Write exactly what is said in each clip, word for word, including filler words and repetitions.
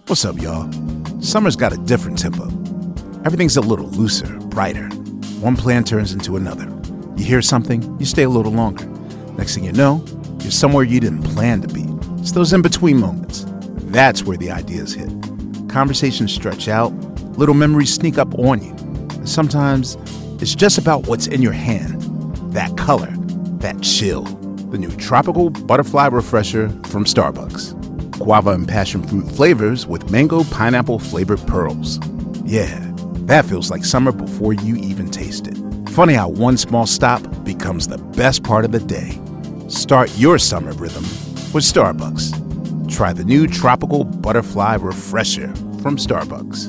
What's up, y'all? Summer's got a different tempo. Everything's a little looser, brighter. One plan turns into another. You hear something, you stay a little longer. Next thing you know, you're somewhere you didn't plan to be. It's those in-between moments. That's where the ideas hit. Conversations stretch out, little memories sneak up on you. And sometimes it's just about what's in your hand. That color, that chill. The new Tropical Butterfly Refresher from Starbucks. Guava and passion fruit flavors with mango pineapple flavored pearls. Yeah, that feels like summer before you even taste it. Funny how one small stop becomes the best part of the day. Start your summer rhythm with Starbucks. Try the new Tropical Butterfly Refresher from Starbucks.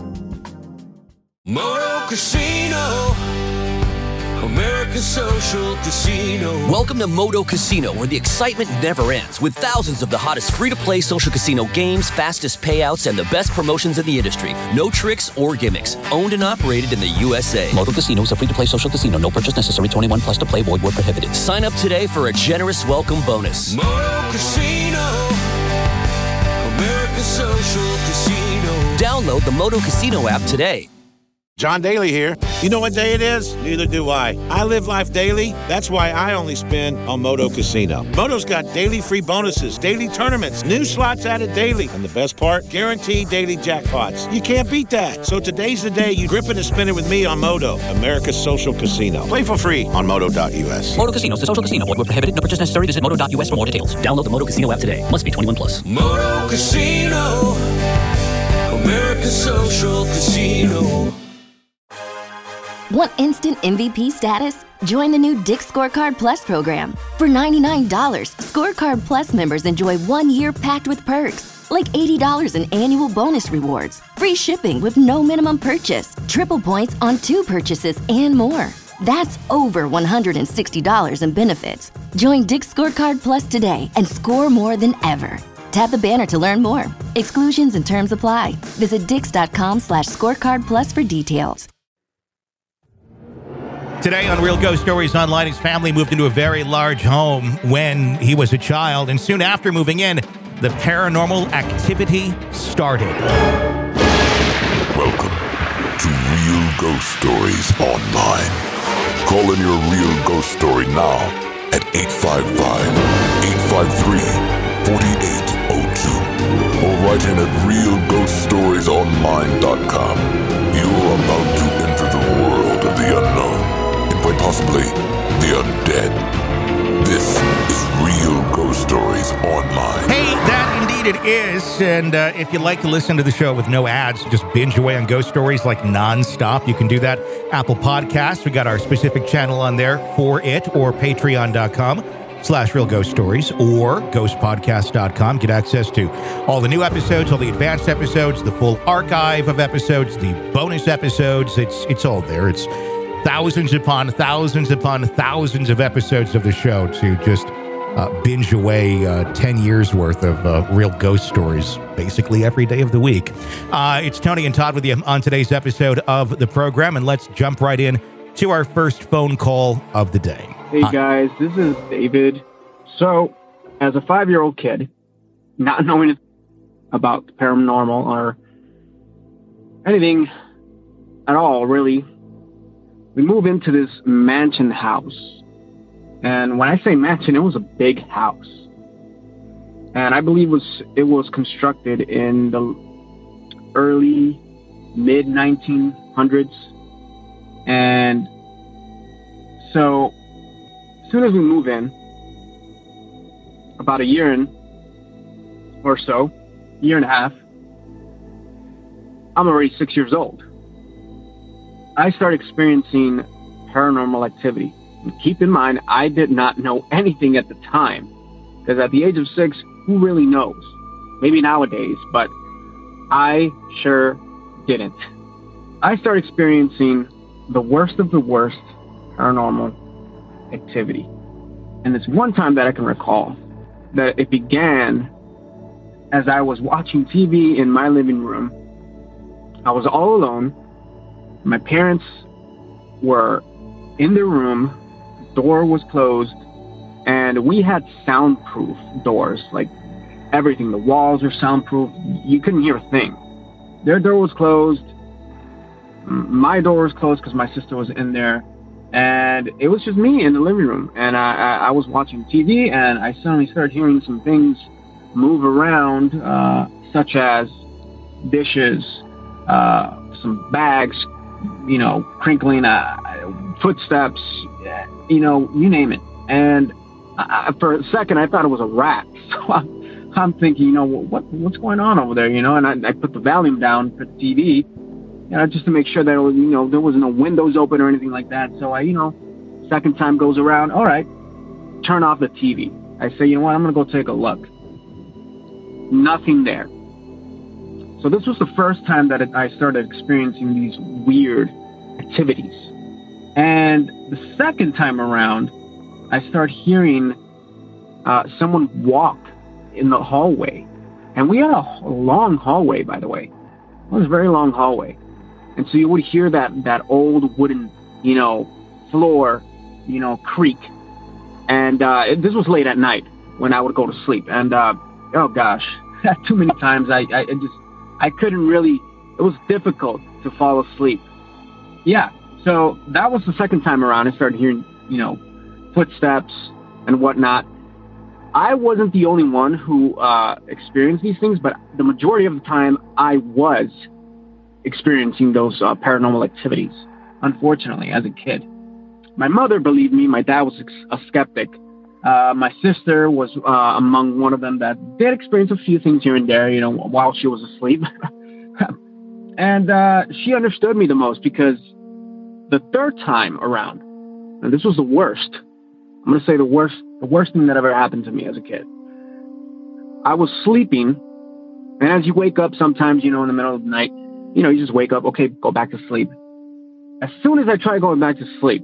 Moto Casino, America's social casino. Welcome to Moto Casino, where the excitement never ends, with thousands of the hottest free-to-play social casino games, fastest payouts, and the best promotions in the industry. No tricks or gimmicks. Owned and operated in the U S A. Moto Casino is a free-to-play social casino. No purchase necessary. twenty-one plus to play. Void where prohibited. Sign up today for a generous welcome bonus. Moto Casino, America's social casino. Download the Moto Casino app today. John Daly here. You know what day it is? Neither do I. I live life daily. That's why I only spin on Moto Casino. Moto's got daily free bonuses, daily tournaments, new slots added daily. And the best part? Guaranteed daily jackpots. You can't beat that. So today's the day you grip it and spin it with me on Moto, America's social casino. Play for free on moto dot u s. Moto Casino is a social casino. Void where prohibited. No purchase necessary. Visit moto dot u s for more details. Download the Moto Casino app today. Must be twenty-one plus. Moto Casino, America's social casino. Want instant M V P status? Join the new Dick's Scorecard Plus program. For ninety-nine dollars, Scorecard Plus members enjoy one year packed with perks, like eighty dollars in annual bonus rewards, free shipping with no minimum purchase, triple points on two purchases, and more. That's over one hundred sixty dollars in benefits. Join Dick's Scorecard Plus today and score more than ever. Tap the banner to learn more. Exclusions and terms apply. Visit dix.com slash scorecard plus for details. Today on Real Ghost Stories Online, his family moved into a very large home when he was a child, and soon after moving in, the paranormal activity started. Welcome to Real Ghost Stories Online. Call in your real ghost story now at eight five five, eight five three, four eight zero two or write in at real ghost stories online dot com. You're about to enter the world of the unknown. Quite possibly the undead. This is Real Ghost Stories Online. Hey, that indeed it is. And uh, if you'd like to listen to the show with no ads, just binge away on ghost stories like nonstop, you can do that. Apple Podcasts, we got our specific channel on there for it, or patreon.com slash Real Ghost Stories, or ghost podcast dot com. Get access to all the new episodes, all the advanced episodes, the full archive of episodes, the bonus episodes. It's it's all there. It's thousands upon thousands upon thousands of episodes of the show to just uh, binge away uh, ten years worth of uh, real ghost stories, basically every day of the week. Uh, it's Tony and Todd with you on today's episode of the program, and let's jump right in to our first phone call of the day. Hey guys, this is David. So, as a five-year-old kid, not knowing about the paranormal or anything at all, really, we move into this mansion house. And when I say mansion, it was a big house. And I believe it was, it was constructed in the early, mid nineteen hundreds. And so, as soon as we move in, about a year in or so, year and a half, I'm already six years old. I started experiencing paranormal activity. And keep in mind, I did not know anything at the time. Because at the age of six, who really knows? Maybe nowadays, but I sure didn't. I started experiencing the worst of the worst paranormal activity. And it's one time that I can recall that it began as I was watching T V in my living room. I was all alone. My parents were in their room, door was closed, and we had soundproof doors, like everything. The walls were soundproof. You couldn't hear a thing. Their door was closed. My door was closed because my sister was in there. And it was just me in the living room. And I, I, I was watching T V, and I suddenly started hearing some things move around, uh, such as dishes, uh, some bags, you know, crinkling, uh, footsteps, you know, you name it. And I, for a second, I thought it was a rat. So I'm, I'm thinking, you know, what what's going on over there, you know? And I, I put the volume down for the T V, you know, just to make sure that, you know, there was no windows open or anything like that. So I, you know, second time goes around, all right, turn off the T V. I say, you know what, I'm going to go take a look. Nothing there. So this was the first time that it, I started experiencing these weird activities. And the second time around, I started hearing uh, someone walk in the hallway. And we had a long hallway, by the way. It was a very long hallway. And so you would hear that, that old wooden, you know, floor, you know, creak. And uh, it, this was late at night when I would go to sleep. And, uh, oh gosh, too many times I, I, I just, I couldn't really, it was difficult to fall asleep. Yeah, so that was the second time around. I started hearing, you know, footsteps and whatnot. I wasn't the only one who uh, experienced these things, but the majority of the time I was experiencing those uh, paranormal activities, unfortunately, as a kid. My mother believed me. My dad was a skeptic. Uh, my sister was uh, among one of them that did experience a few things here and there, you know, while she was asleep. And uh, she understood me the most because the third time around, and this was the worst, I'm going to say the worst, the worst thing that ever happened to me as a kid. I was sleeping, and as you wake up sometimes, you know, in the middle of the night, you know, you just wake up, okay, go back to sleep. As soon as I try going back to sleep,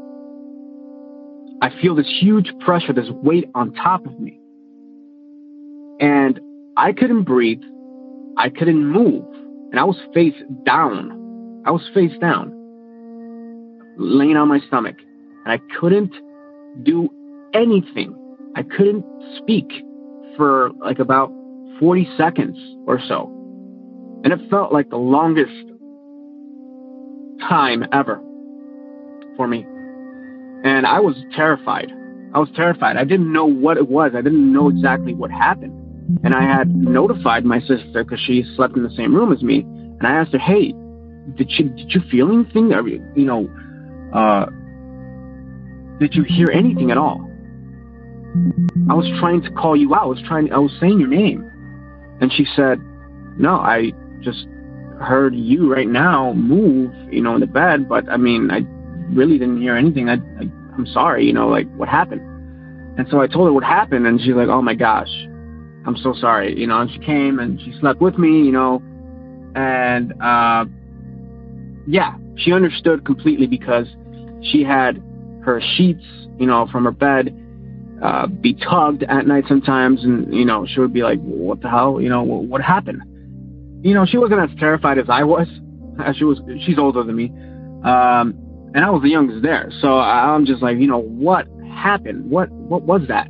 I feel this huge pressure, this weight on top of me. And I couldn't breathe. I couldn't move. And I was face down. I was face down, laying on my stomach. And I couldn't do anything. I couldn't speak for like about forty seconds or so. And it felt like the longest time ever for me. And I was terrified. I was terrified. I didn't know what it was. I didn't know exactly what happened. And I had notified my sister because she slept in the same room as me. And I asked her, hey, did you, did you feel anything? Or, you know, uh, did you hear anything at all? I was trying to call you out. I was trying, I was saying your name. And she said, no, I just heard you right now move, you know, in the bed. But I mean, I really didn't hear anything. I, I, I'm sorry, you know, like what happened? And so I told her what happened, and she's like, oh my gosh, I'm so sorry, you know. And she came and she slept with me, you know, and uh, yeah, she understood completely because she had her sheets, you know, from her bed uh, be tugged at night sometimes, and you know, she would be like, what the hell, you know, what, what happened? You know, she wasn't as terrified as I was. She was, she's older than me. Um, And I was the youngest there. So I'm just like, you know, what happened? What what was that?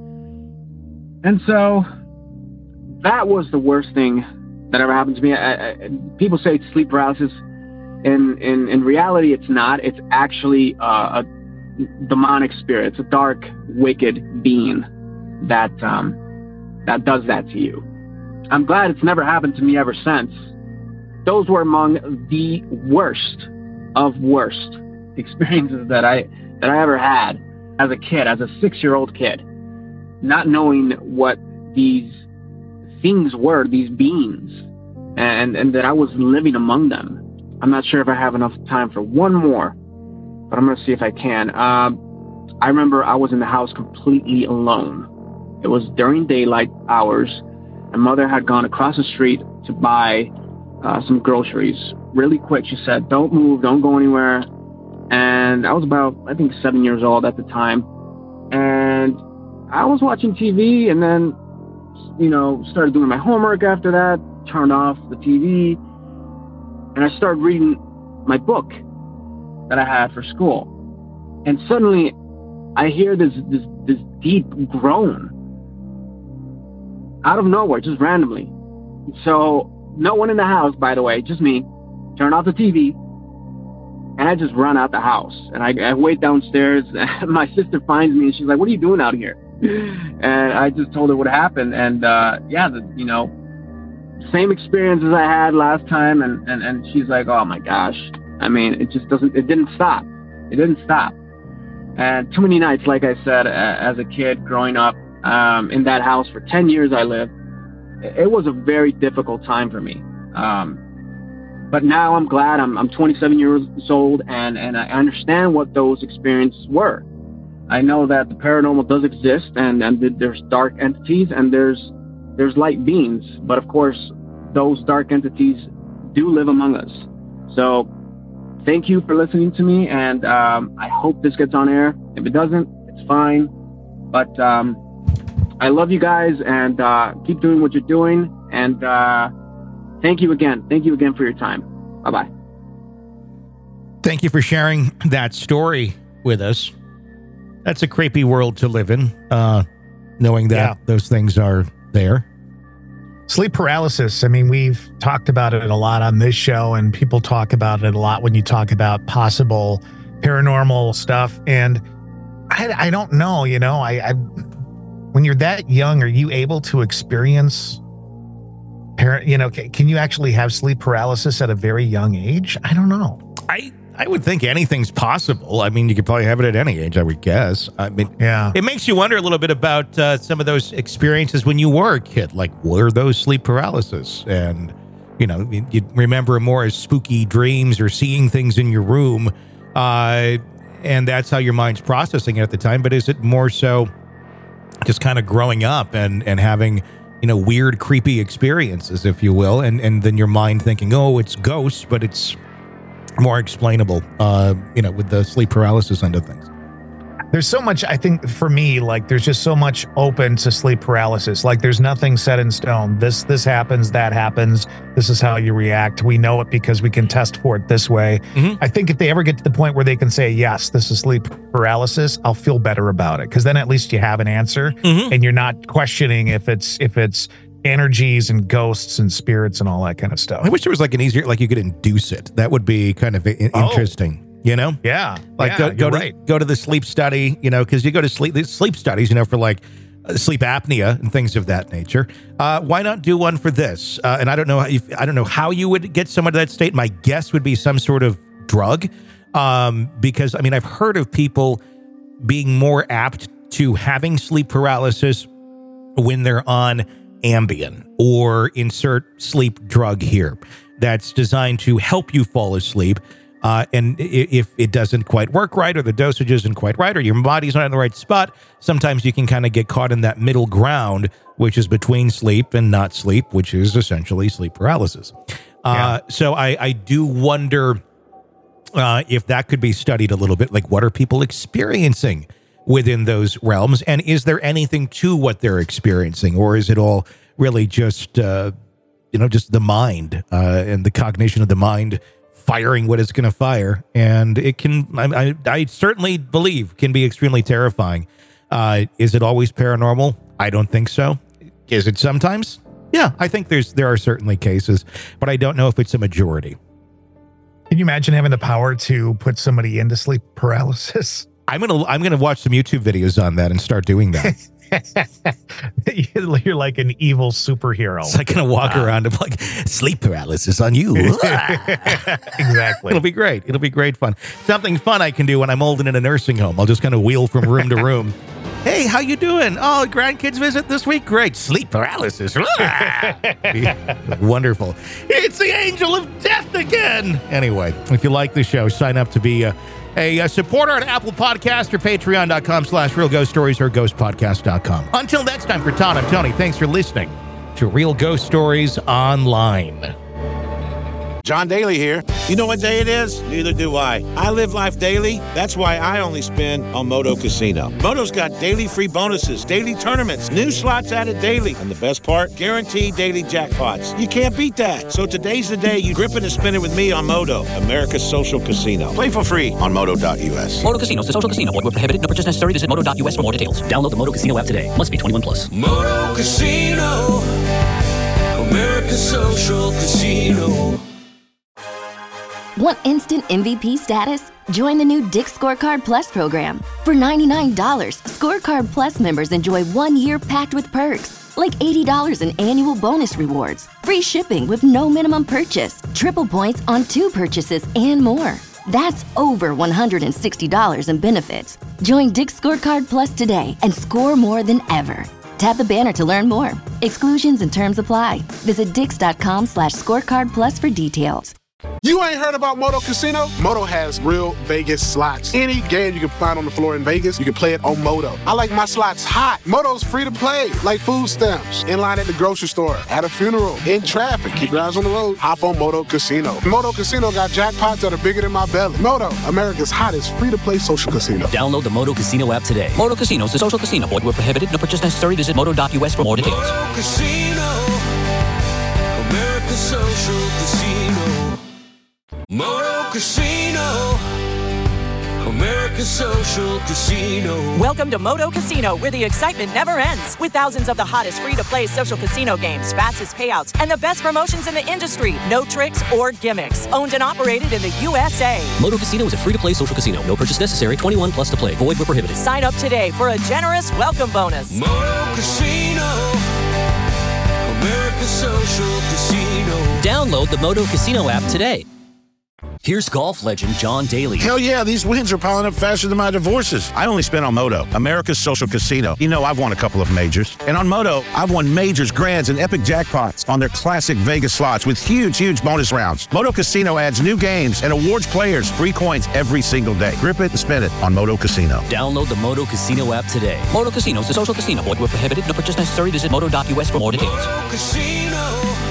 And so that was the worst thing that ever happened to me. I, I, people say it's sleep paralysis. In, in, in reality, it's not. It's actually uh, a demonic spirit. It's a dark, wicked being that, um, that does that to you. I'm glad it's never happened to me ever since. Those were among the worst of worst experiences that I that I ever had as a kid, as a six-year-old kid, not knowing what these things were, these beings, and and that I was living among them. I'm not sure if I have enough time for one more, but I'm gonna see if I can. Uh, I remember I was in the house completely alone. It was during daylight hours. My mother had gone across the street to buy uh, some groceries really quick. She said, "Don't move, don't go anywhere." And I was about, I think, seven years old at the time. And I was watching T V and then, you know, started doing my homework after that, turned off the T V, and I started reading my book that I had for school. And suddenly I hear this, this, this deep groan. out of nowhere, just randomly. So no one in the house, by the way, just me. Turn off the T V, and I just run out the house. And I, I wait downstairs. And my sister finds me, and she's like, "What are you doing out here?" And I just told her what happened. And uh, yeah, the, you know, same experience as I had last time. And, and, and she's like, "Oh my gosh." I mean, it just doesn't, it didn't stop. It didn't stop. And too many nights, like I said, as a kid growing up um, in that house for ten years I lived, it was a very difficult time for me. Um, but now I'm glad I'm, I'm twenty-seven years old, and, and I understand what those experiences were. I know that the paranormal does exist, and, and there's dark entities, and there's there's light beings. But of course, those dark entities do live among us. So thank you for listening to me, and um, I hope this gets on air. If it doesn't, it's fine. But um, I love you guys, and uh, keep doing what you're doing. And uh, thank you again. Thank you again for your time. Bye-bye. Thank you for sharing that story with us. That's a creepy world to live in, uh, knowing that Yeah. those things are there. Sleep paralysis. I mean, we've talked about it a lot on this show, and people talk about it a lot when you talk about possible paranormal stuff. And I, I don't know, you know, I, I, when you're that young, are you able to experience, par- you know, can, can you actually have sleep paralysis at a very young age? I don't know. I, I would think anything's possible. I mean, you could probably have it at any age, I would guess. I mean, yeah, it makes you wonder a little bit about uh, some of those experiences when you were a kid. Like, were those sleep paralysis? And, you know, you, you remember more as spooky dreams or seeing things in your room. Uh, and that's how your mind's processing it at the time. But is it more so just kind of growing up and, and having, you know, weird, creepy experiences, if you will, and, and then your mind thinking, oh, it's ghosts, but it's more explainable, uh, you know, with the sleep paralysis end of things. There's so much, I think, for me, like, there's just so much open to sleep paralysis. Like, there's nothing set in stone. This, this happens, that happens. This is how you react. We know it because we can test for it this way. Mm-hmm. I think if they ever get to the point where they can say, yes, this is sleep paralysis, I'll feel better about it. Because then at least you have an answer, mm-hmm. and you're not questioning if it's, if it's energies and ghosts and spirits and all that kind of stuff. I wish there was like an easier, like you could induce it. That would be kind of I- Oh. interesting. You know, yeah, like yeah, go, go you're to right. go to the sleep study, you know, because you go to sleep sleep studies, you know, for like uh, sleep apnea and things of that nature. Uh, why not do one for this? Uh, and I don't know if I don't know how you would get someone to that state. My guess would be some sort of drug, um, because I mean I've heard of people being more apt to having sleep paralysis when they're on Ambien or insert sleep drug here that's designed to help you fall asleep. Uh, and if it doesn't quite work right, or the dosage isn't quite right, or your body's not in the right spot, sometimes you can kind of get caught in that middle ground, which is between sleep and not sleep, which is essentially sleep paralysis. Uh, yeah. So I, I do wonder uh, if that could be studied a little bit. Like, what are people experiencing within those realms? And is there anything to what they're experiencing? Or is it all really just, uh, you know, just the mind uh, and the cognition of the mind firing what it's going to fire? And it can, I, I, I certainly believe, can be extremely terrifying. Uh, is it always paranormal? I don't think so. Is it sometimes? Yeah, I think there's there are certainly cases, but I don't know if it's a majority. Can you imagine having the power to put somebody into sleep paralysis? I'm gonna I'm gonna watch some YouTube videos on that and start doing that. You're like an evil superhero. So I'm gonna walk wow. around and be like, sleep paralysis on you. Exactly. It'll be great. It'll be great fun. Something fun I can do when I'm old and in a nursing home. I'll just kind of wheel from room to room. Hey, how you doing? Oh, grandkids visit this week? Great. Sleep paralysis. Wonderful. It's the angel of death again. Anyway, if you like the show, sign up to be a, a, a supporter on Apple Podcast or patreon.com slash real ghost stories or ghost podcast dot com. Until next time, for Todd, I'm Tony. Thanks for listening to Real Ghost Stories Online. John Daly here. You know what day it is? Neither do I. I live life daily. That's why I only spin on Moto Casino. Moto's got daily free bonuses, daily tournaments, new slots added daily, and the best part, guaranteed daily jackpots. You can't beat that. So today's the day you grip it and spin it with me on Moto, America's social casino. Play for free on moto dot u s. Moto Casino is a social casino. Void where prohibited. No purchase necessary. Visit moto dot u s for more details. Download the Moto Casino app today. Must be twenty-one plus. Moto Casino, America's social casino. Want instant M V P status? Join the new Dick's Scorecard Plus program. For ninety-nine dollars, Scorecard Plus members enjoy one year packed with perks, like eighty dollars in annual bonus rewards, free shipping with no minimum purchase, triple points on two purchases, and more. That's over one hundred sixty dollars in benefits. Join Dick's Scorecard Plus today and score more than ever. Tap the banner to learn more. Exclusions and terms apply. Visit dix.com slash scorecard plus for details. You ain't heard about Moto Casino? Moto has real Vegas slots. Any game you can find on the floor in Vegas, you can play it on Moto. I like my slots hot. Moto's free to play, like food stamps. In line at the grocery store, at a funeral, in traffic. Keep your eyes on the road. Hop on Moto Casino. Moto Casino got jackpots that are bigger than my belly. Moto, America's hottest free-to-play social casino. Download the Moto Casino app today. Moto Casino is a social casino. Void where prohibited. No purchase necessary. Visit moto dot u s for more details. Moto Casino, America's social casino. Moto Casino, America's social casino. Welcome to Moto Casino, where the excitement never ends. With thousands of the hottest free-to-play social casino games, fastest payouts, and the best promotions in the industry. No tricks or gimmicks. Owned and operated in the U S A. Moto Casino is a free-to-play social casino. No purchase necessary. twenty-one plus to play. Void where prohibited. Sign up today for a generous welcome bonus. Moto Casino, America's social casino. Download the Moto Casino app today. Here's golf legend John Daly. Hell yeah, these wins are piling up faster than my divorces. I only spin on Moto, America's social casino. You know, I've won a couple of majors. And on Moto, I've won majors, grands, and epic jackpots on their classic Vegas slots with huge, huge bonus rounds. Moto Casino adds new games and awards players free coins every single day. Grip it and spin it on Moto Casino. Download the Moto Casino app today. Moto Casino is a social casino. Void where prohibited. No purchase necessary. Visit moto dot u s for more details. Moto Casino,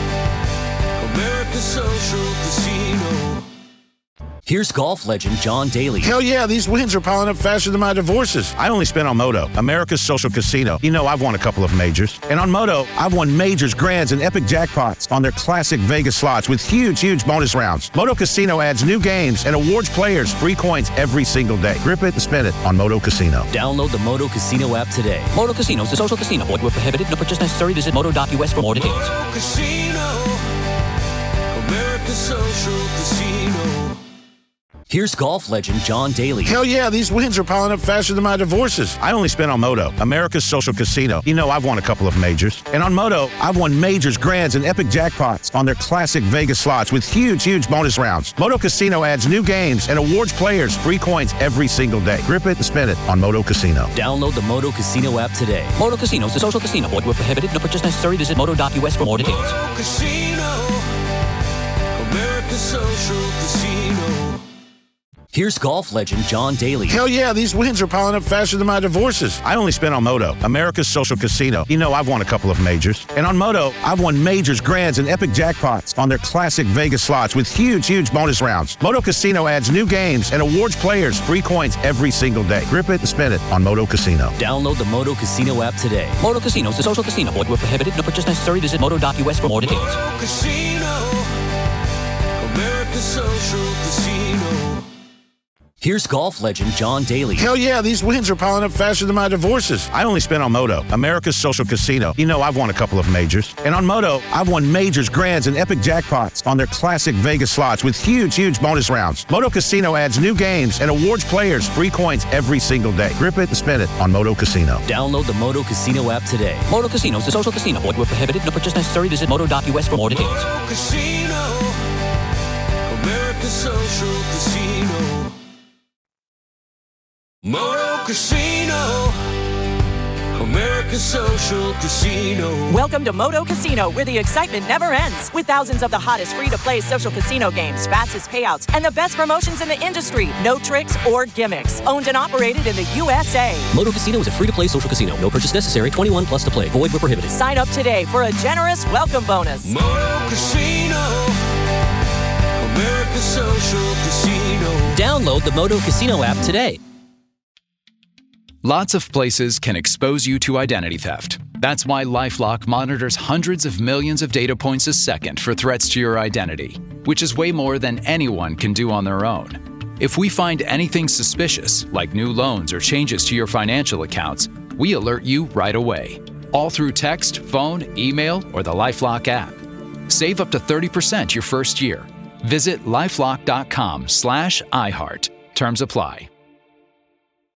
America's social casino. Here's golf legend John Daly. Hell yeah, these wins are piling up faster than my divorces. I only spin on Moto, America's social casino. You know, I've won a couple of majors. And on Moto, I've won majors, grands, and epic jackpots on their classic Vegas slots with huge, huge bonus rounds. Moto Casino adds new games and awards players free coins every single day. Grip it and spin it on Moto Casino. Download the Moto Casino app today. Moto Casino is a social casino. Void where prohibited. No purchase necessary. Visit moto dot u s for more details. Moto Casino, America's social casino. Here's golf legend John Daly. Hell yeah, these wins are piling up faster than my divorces. I only spin on Moto, America's social casino. You know, I've won a couple of majors. And on Moto, I've won majors, grands, and epic jackpots on their classic Vegas slots with huge, huge bonus rounds. Moto Casino adds new games and awards players free coins every single day. Grip it and spin it on Moto Casino. Download the Moto Casino app today. Moto Casino is a social casino. Void where prohibited. No purchase necessary. Visit moto dot u s for more details. Moto Casino, America's social casino. Here's golf legend John Daly. Hell yeah, these wins are piling up faster than my divorces. I only spin on Moto, America's social casino. You know, I've won a couple of majors. And on Moto, I've won majors, grands, and epic jackpots on their classic Vegas slots with huge, huge bonus rounds. Moto Casino adds new games and awards players free coins every single day. Grip it and spin it on Moto Casino. Download the Moto Casino app today. Moto Casino is a social casino. Void where prohibited. No purchase necessary. Visit moto dot u s for more details. Moto Casino, America's social casino. Here's golf legend John Daly. Hell yeah, these wins are piling up faster than my divorces. I only spin on Moto, America's social casino. You know, I've won a couple of majors. And on Moto, I've won majors, grands, and epic jackpots on their classic Vegas slots with huge, huge bonus rounds. Moto Casino adds new games and awards players free coins every single day. Grip it and spin it on Moto Casino. Download the Moto Casino app today. Moto Casino is a social casino. Void where prohibited. No purchase necessary. Visit moto dot u s for more details. Moto Casino, America's social casino. Moto Casino, America's social casino. Welcome to Moto Casino, where the excitement never ends. With thousands of the hottest free-to-play social casino games, fastest payouts, and the best promotions in the industry. No tricks or gimmicks. Owned and operated in the U S A. Moto Casino is a free-to-play social casino. No purchase necessary. twenty-one plus to play. Void where prohibited. Sign up today for a generous welcome bonus. Moto Casino, America's social Download the Moto Casino app today. Lots of places can expose you to identity theft. That's why LifeLock monitors hundreds of millions of data points a second for threats to your identity, which is way more than anyone can do on their own. If we find anything suspicious, like new loans or changes to your financial accounts, we alert you right away, all through text, phone, email, or the LifeLock app. Save up to thirty percent your first year. Visit lifelock.com slash iHeart. Terms apply.